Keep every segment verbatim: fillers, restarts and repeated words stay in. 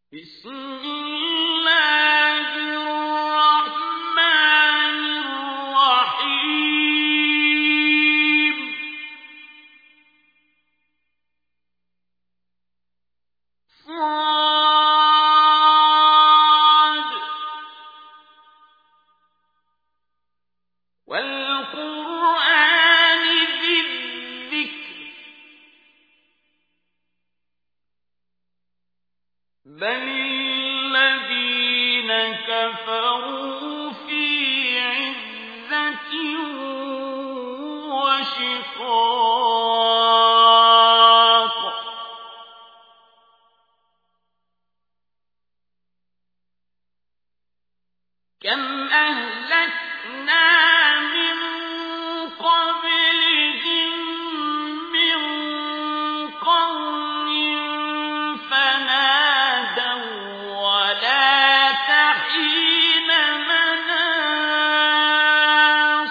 بسم الله الرحمن الرحيم صاد والقرآن ذي الذكر بل الذين كفروا في عزة وشقاق كم أهلكنا من قبلهم من قرن فنادوا ولا تحين مناص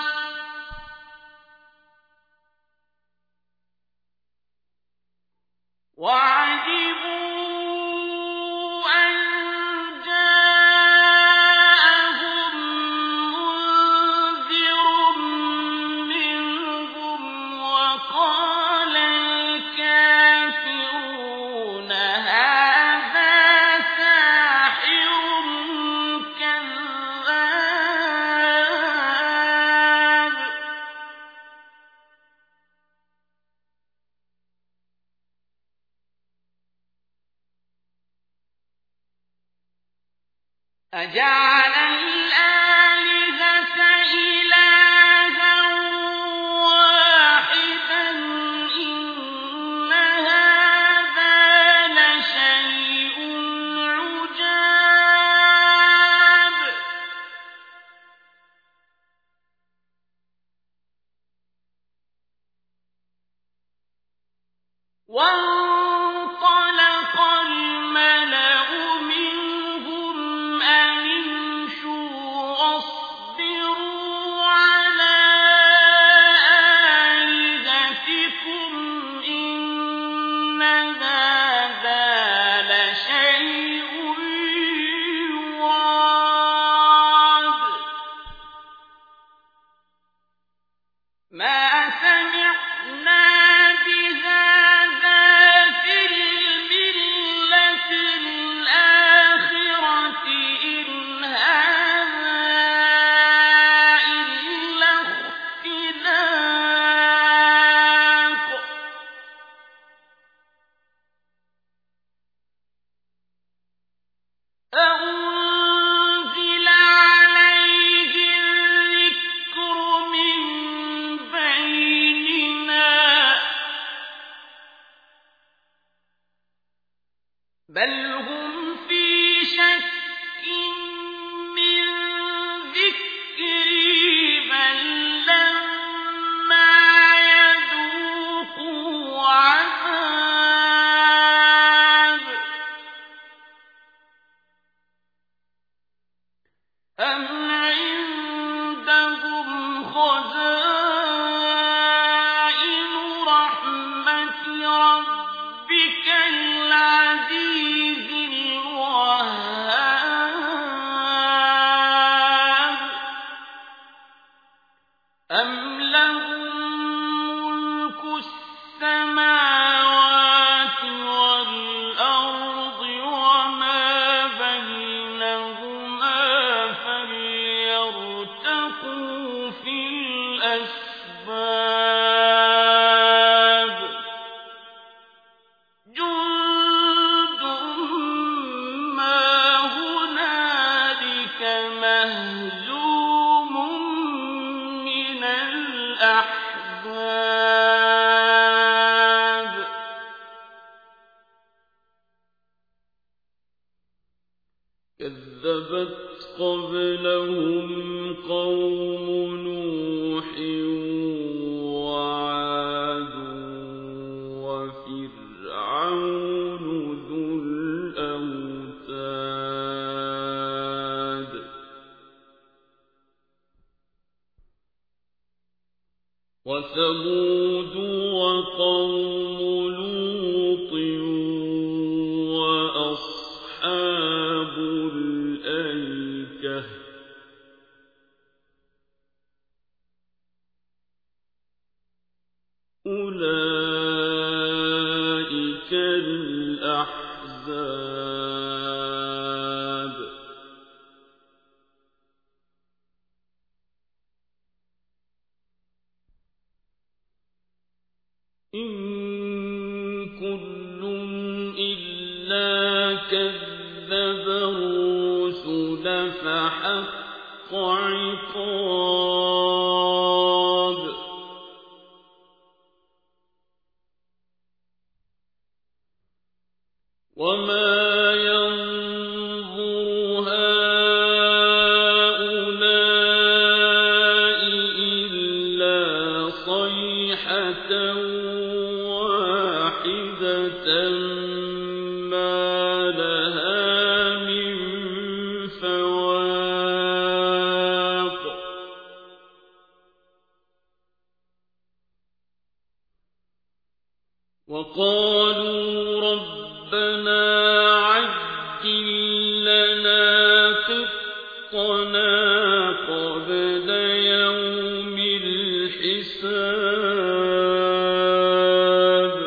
وعجبوا أن جاءهم منذر منهم وقال الكافرون هذا ساحر كذاب أجعل الآلهة إلها واحدا إن هذا لشيء عجاب وانطلق الملأ منهم أن امشوا واصبروا على آلهتكم إن هذا لشيء يراد ما سمعنا بهذا في الملة الآخرة إن هذا إلا اختلاق أأنزل عليه الذكر من بيننا بل هم في شك من ذكري بل لما يذوقوا عذاب أم عندهم خزائن رحمة ربك العزيز الوهاب أم لهم ملك السماوات والأرض وما بينهما فليرتقوا في الأسباب جند ما هنالك مهزوم من الأحزاب كذبت قبلهم قوم نوح وعاد وفرعون ذو الأوتاد وثمود وقوم لوط وأصحاب أصحاب الأيكة أولئك الأحزاب إن كل إلا كذب الرسل فحق عقاب وما ينظر هؤلاء إلا صيحة واحدة ما لها من فواق وقالوا ربنا عجل لنا قطنا قبل يوم الحساب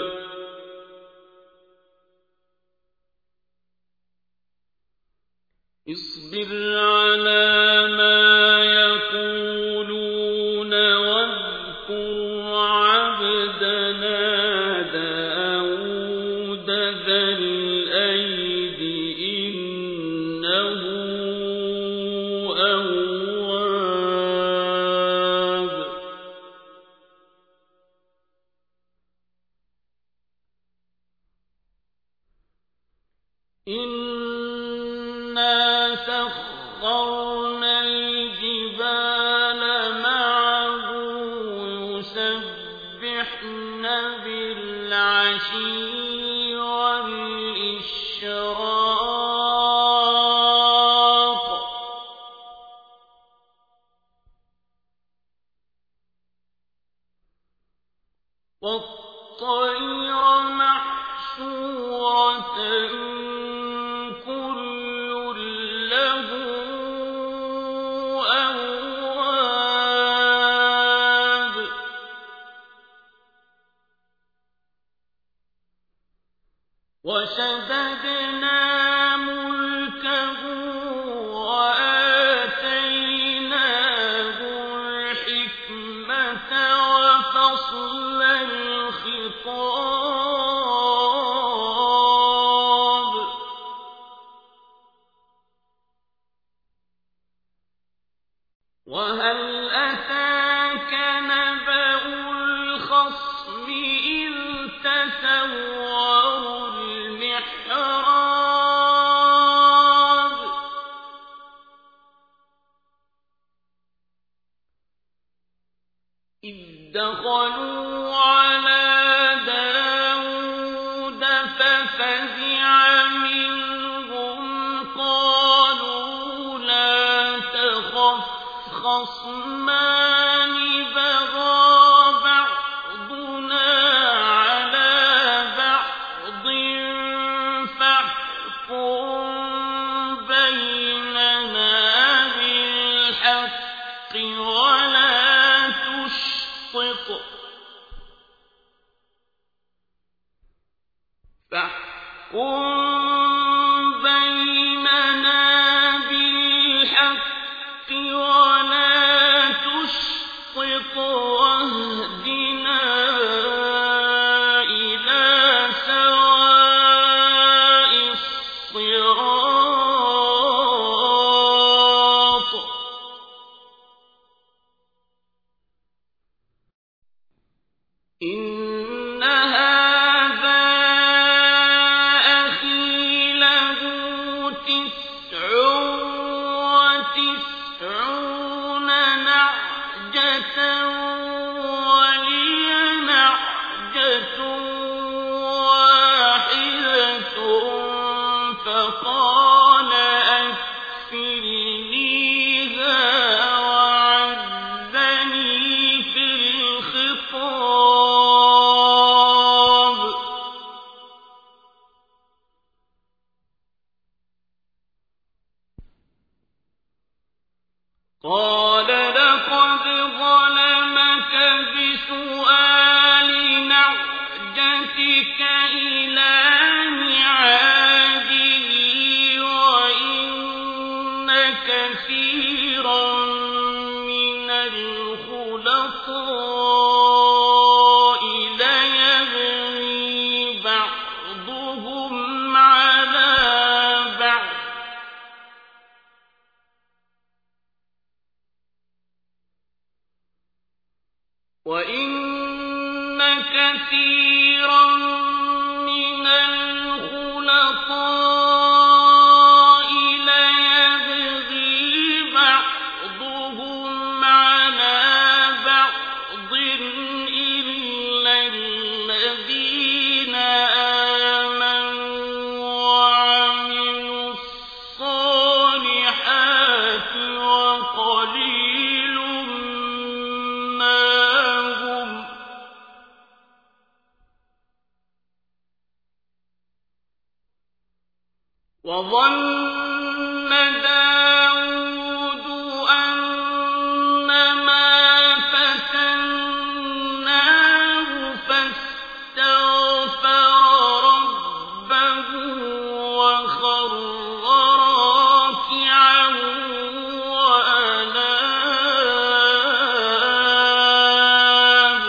اصبر على ما يقولون واذكر عبدنا داود ذا الأيد إنه أواب إنا سخرنا الجبال معه يسبحن بالعشي والإشراق والطير محشورة كل له أواب وشددنا ملكه وآتيناه الحكمة وفصل الخطاب وهل أتاك نبأ الخصم إذ تسوروا المحراب إذ دخلوا على داود ففزع منهم قالوا لا تخف خصمان بغى بعضنا على بعض فاحكم بيننا بالحق ولا تشطط فاحكم بيننا بالحق ولا تشطط واهدنا إلى سواء الصراط إن هذا أخي له تسع وتسعون نعجة ولي نعجة واحدة فقال أكفلنيها وعزني في الخطاب قال لقد ظلمك بسؤال نعجتك إلى نعاجه وإن كثيرا من الخلطاء ليبغي بعضهم على بعض وَإِنَّ كَثِيرًا مِنَ الْخُلَطَاءِ لَيَبْغِي بَعْضُهُمْ عَلَىٰ بَعْضٍ إِلَّا الَّذِينَ آمَنُوا وَعَمِلُوا الصَّالِحَاتِ وَقَلِيلٌ مَّا هُمْ ۗ وَظَنَّ دَاوُودُ أَنَّمَا فَتَنَّاهُ فَاسْتَغْفَرَ رَبَّهُ وَخَرَّ رَاكِعًا وَأَنَابَ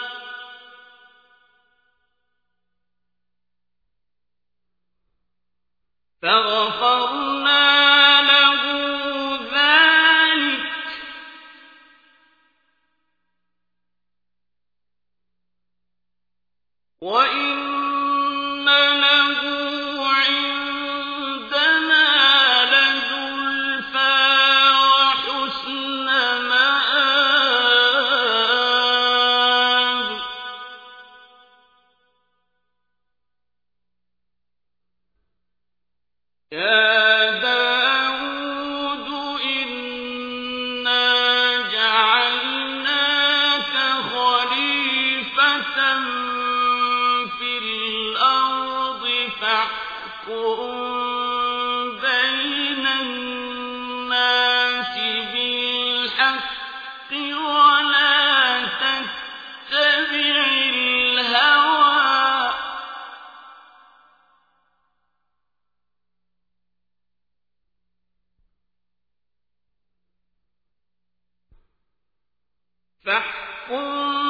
فَغَفَرْنَا لَهُ ذَٰلِكَ ۖ وَإِنَّ لَهُ عِندَنَا لَزُلْفَىٰ وَحُسْنَ مَآبٍ يَا دَاوُودُ إِنَّا جَعَلْنَاكَ خَلِيفَةً فِي الْأَرْضِ فَاحْكُم بَيْنَ النَّاسِ بِالْحَقِّ وَلَا تَتَّبِعِ الْهَوَىٰ فاحكم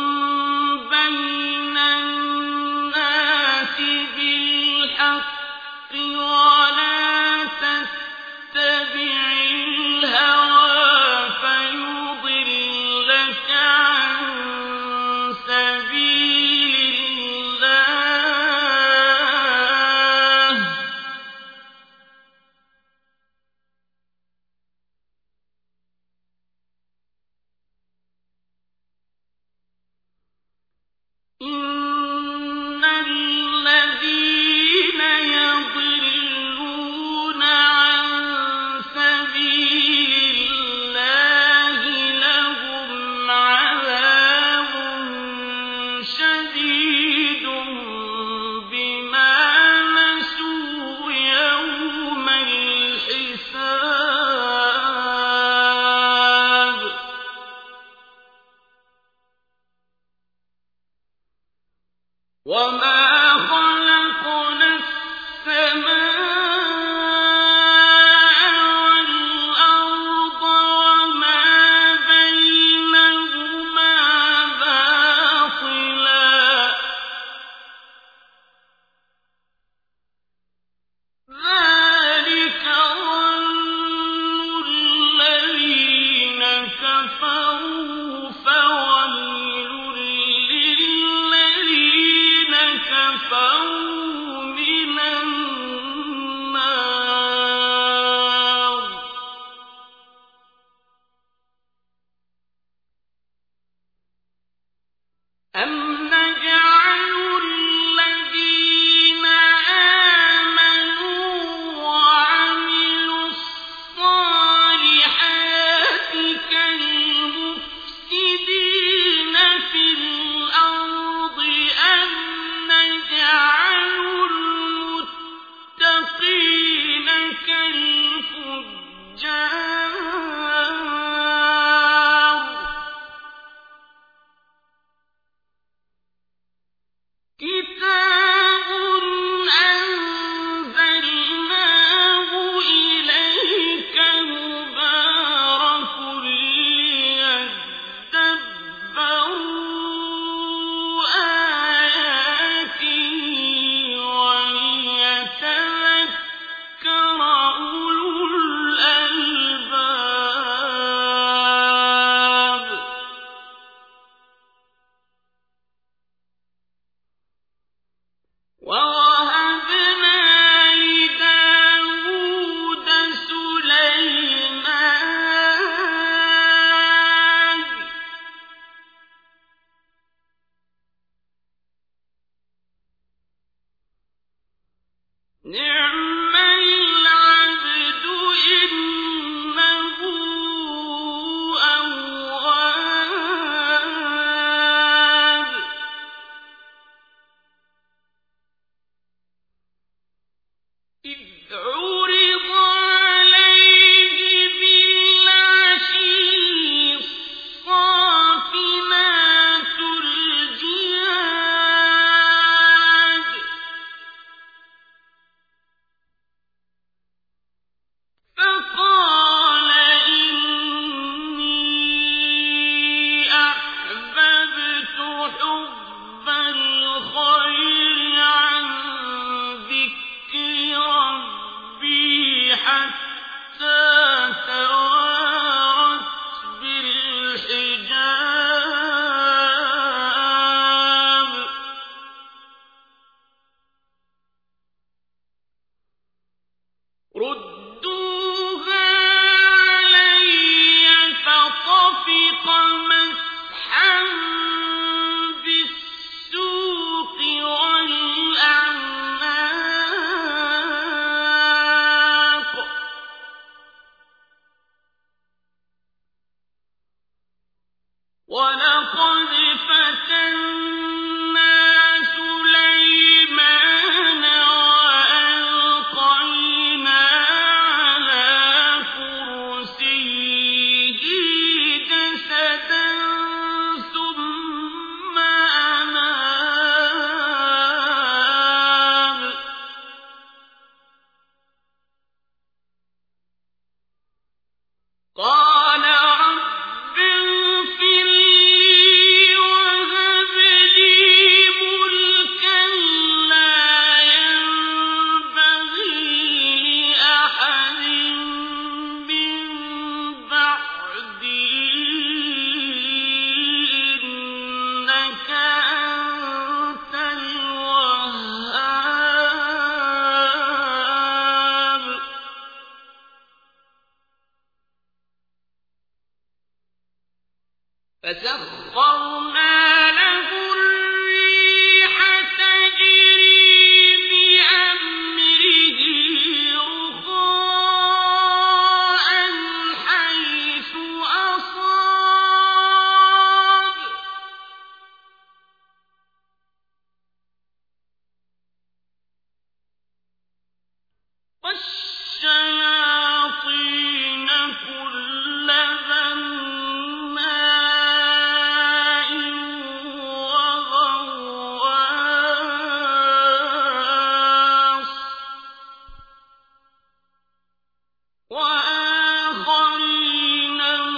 بين الناس بالحق ولا تتبع الهوى فيضلك عن سبيل الله حتى توارت بالحجاب ردوها علي فطفق مسحا بالسوق والأعناق ولقد فتنا سليمان وألقينا على كرسيه جسدا ثم أناب قال رب اغفر لي وهب لي ملكا لا ينبغي لأحد من بعدي إنك أنت الوهاب فسخرنا له الريح تجري بأمره رخاء حيث أصاب والشياطين كل بناء وغواص وآخرين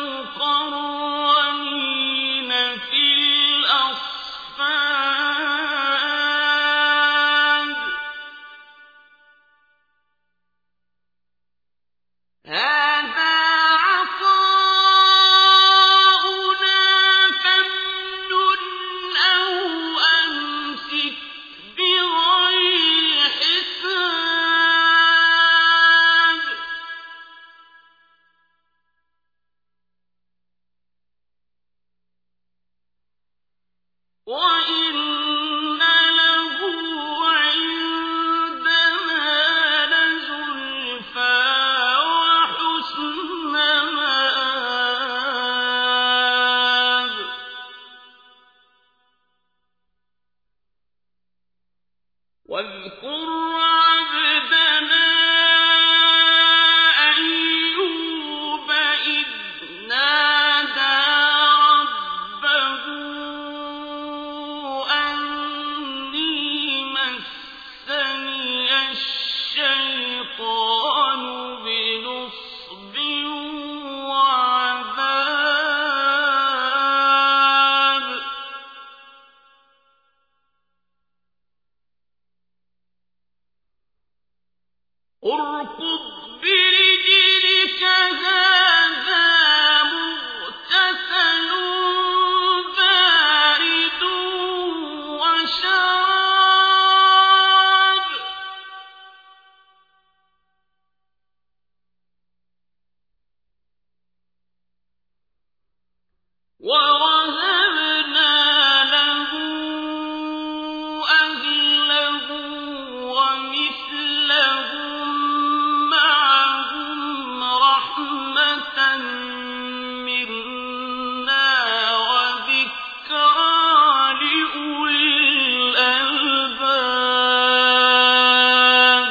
مقرنين في الأصفاد هذا عطاؤنا فامنن أو أمسك بغير حساب وإن له عندنا لزلفى وحسن مآب واذكر عبدنا أيوب إذ نادى ربه أني مسني الشيطان بنصب وعذاب اركض برجلك هذا مغتسل بارد وشراب ووهبنا له أهله ومثلهم معهم رحمة منا وذكرى لأولي الألباب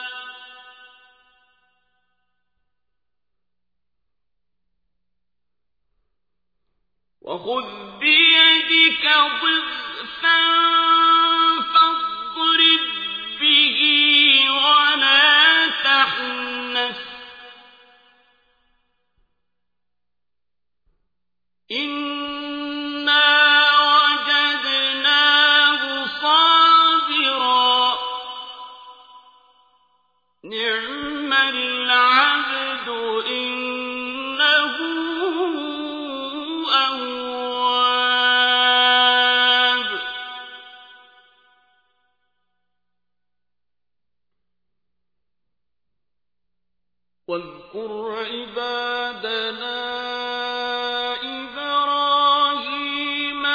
وخذ بيدك ضغثا فاضرب به ولا تحنث إنا وجدناه صابرا نعم العبد واذكر عبادنا إبراهيم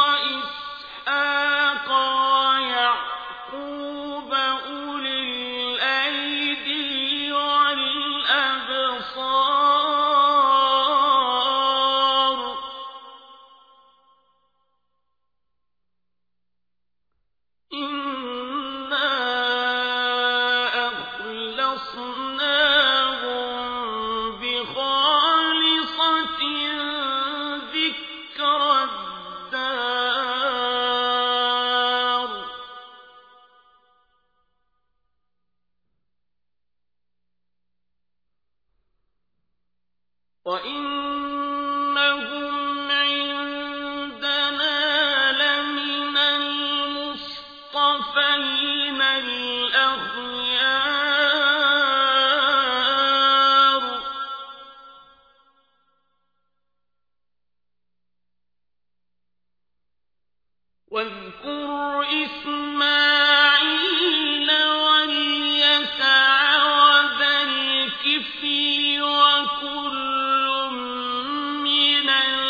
وإسحاق ويعقوب أولي الأيدي والأبصار إنا أخلصناهم بخالصة ذكر الدار وإنهم عندنا لمن المصطفين الأخيار واذكر إسماعيل واليسع وذا الكفل وكل من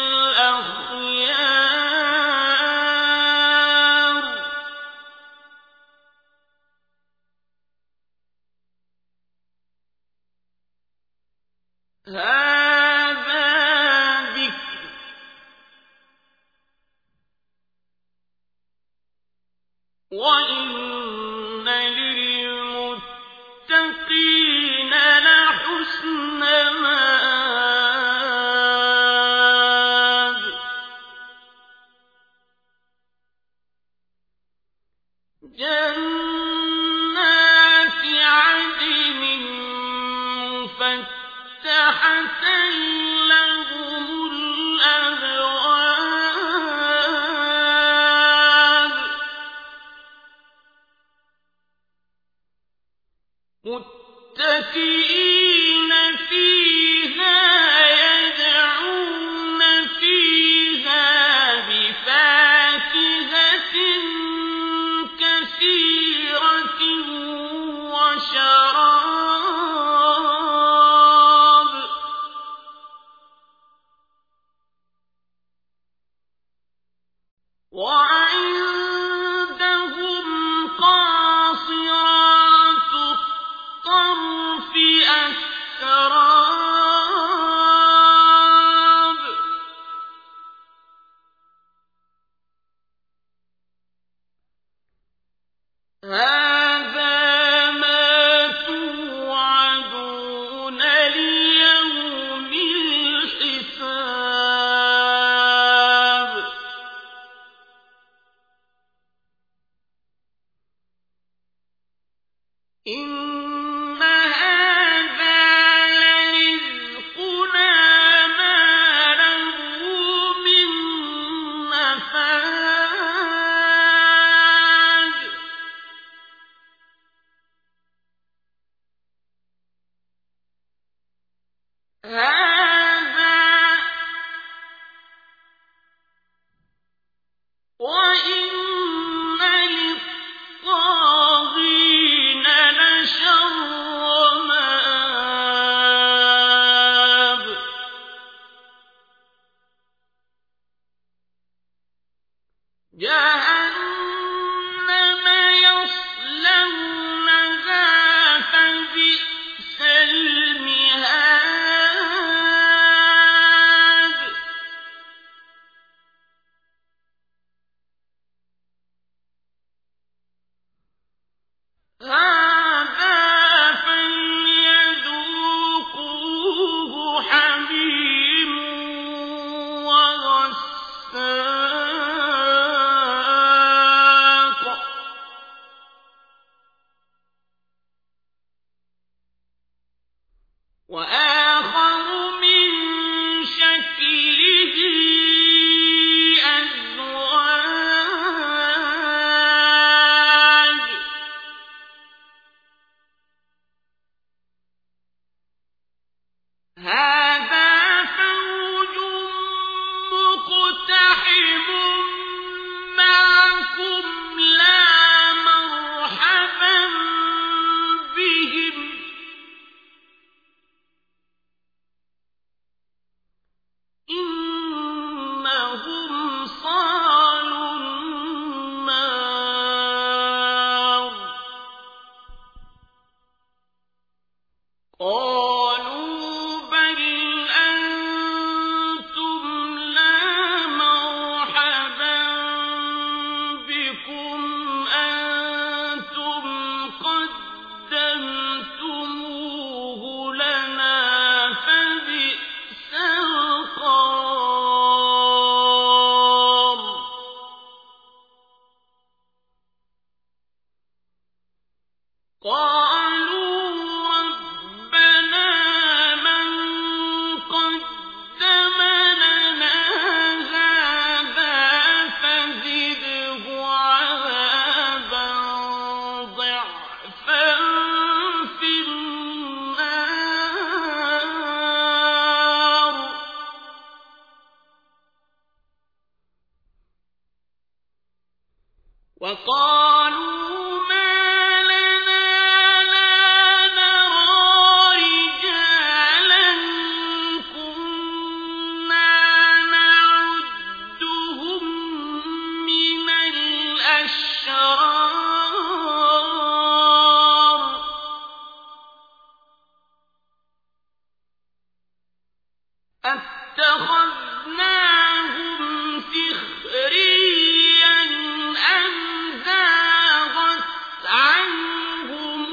الأخيار هذا ذكر وإن للمتقين لحسن مآب جنات عدن مفتحة لهم الأبواب متكئين فيها يدعون فيها بفاكهة كثيرة وشراب وعندهم قاصرات الطرف أتراب هذا ما توعدون ليوم الحساب إن هذا لرزقنا ما له من نفاد هذا وإن للطاغين لشر مآب جهنم يصلونها فبئس المهاد هذا فليذوقوه حميم وغساق وآخر من شكله أزواج هذا فوج مقتحم معكم لا مرحبا بهم قالوا بل أنتم لا مرحبا بكم أنتم قدمتموه لنا فبئس القرار قالوا ربنا من قدم لنا هذا فزده عذابا ضعفا في النار وقالوا ما لنا لا نرى رجالا كنا نعدهم من الأشرار أتخذناهم سخريا أم زاغت عنهم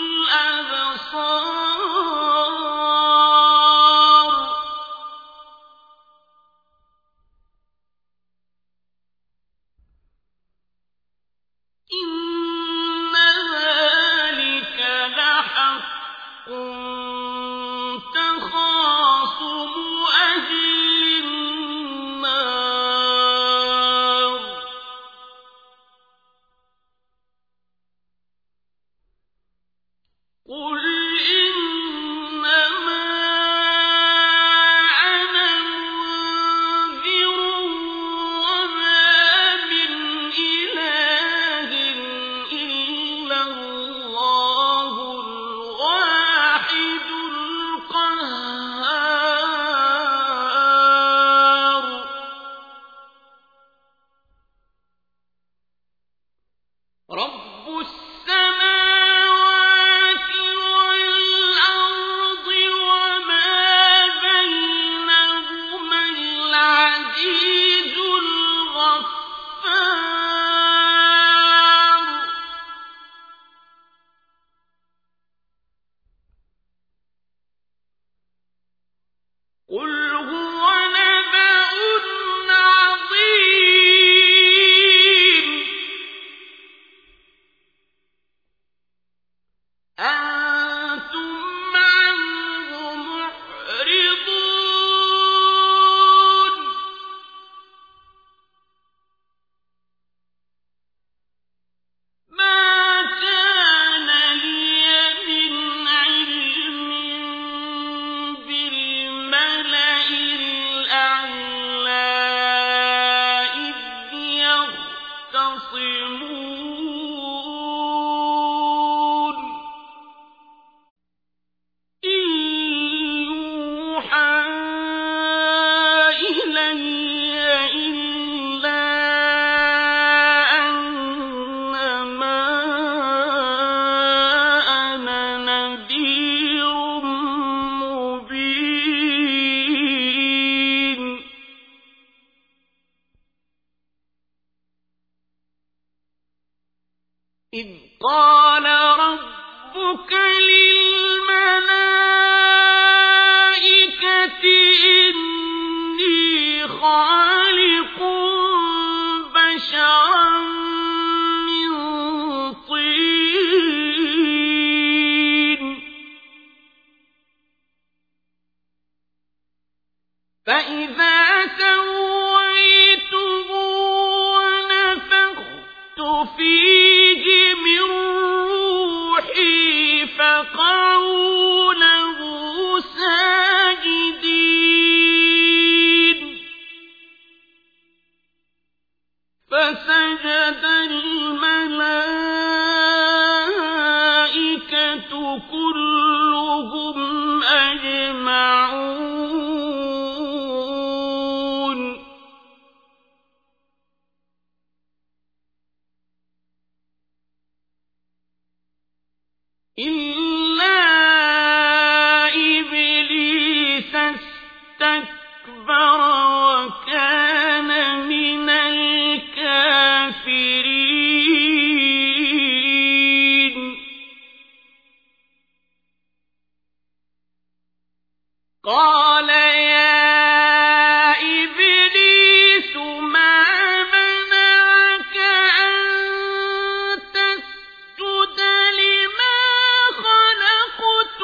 الأبصار إن ذلك لحق تخاصم أهل النار قل إنما أنا منذر وما من إله إلا الله الواحد القهار رب السماوات والأرض وما بينهما العزيز الغفار قل هو نبأ عظيم أنتم عنه معرضون ما كان لي من علم بالملأ الأعلى إذ يختصمون إن يوحى إلي إلا أنما أنا نذير مبين إذ قال ربك للملائكة إني خالق بشرا من طين فإذا سويته ونفخت فيه من روحي فقعوا له ساجدين فسجد الملائكة كلهم أجمعون قال يا إبليس ما منعك أن تسجد لما خلقت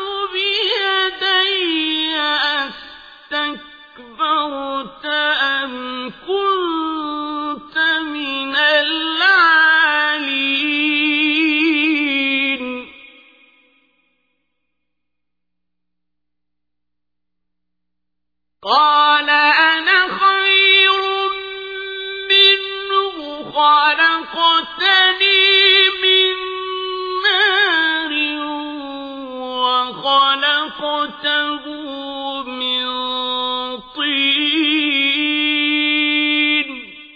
بيدي أستكبرت أم كنت من العالين قال أنا خير منه خلقتني من نار وخلقته من طين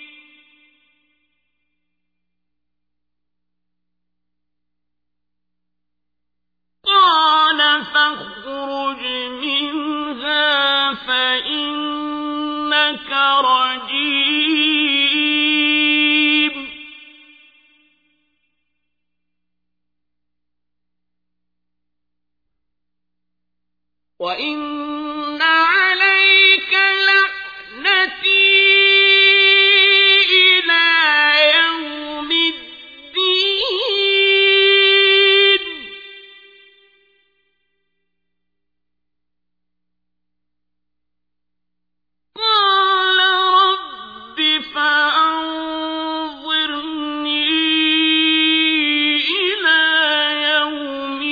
قال فاخرج منها فإنك رجيم وإن عليك لعنتي إلى يوم الدين قال رب فأنظرني إلى يوم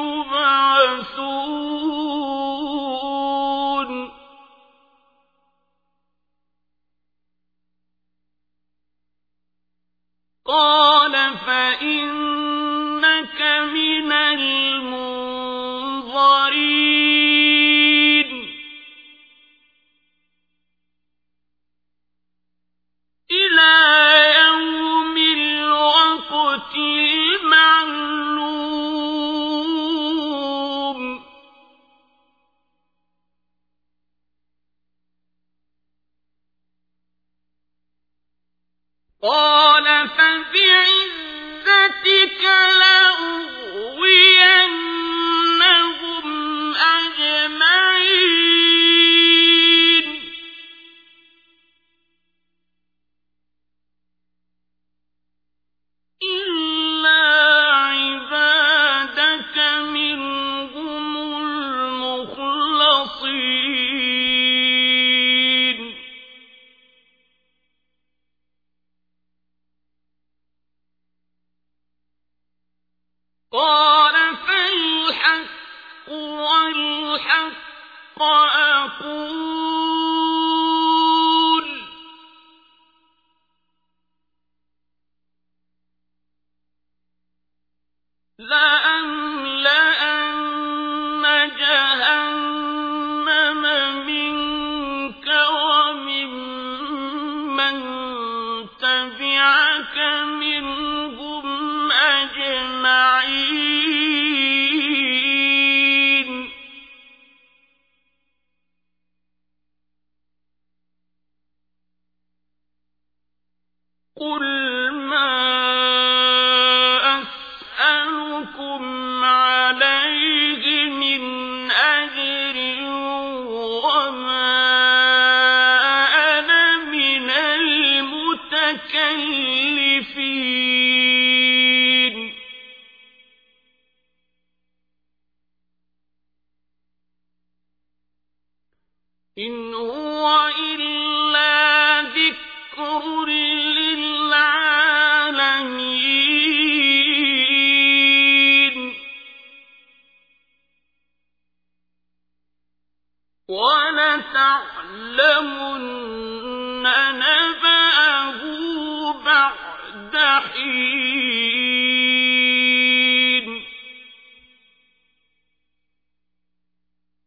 يبعثون قال فإنك من المنظرين إلى يوم الوقت المعلوم قال فبعزتك لأغوينهم أجمعين إلا عبادك منهم المخلصين قال فالحق والحق أقول لأملأن جهنم منك وممن تبعك منهم أجمعين قل ما أسألكم عليه من أجر وما أنا من المتكلفين إن هو إلا ذكر للعالمين ولتعلمن نبأه بعد حين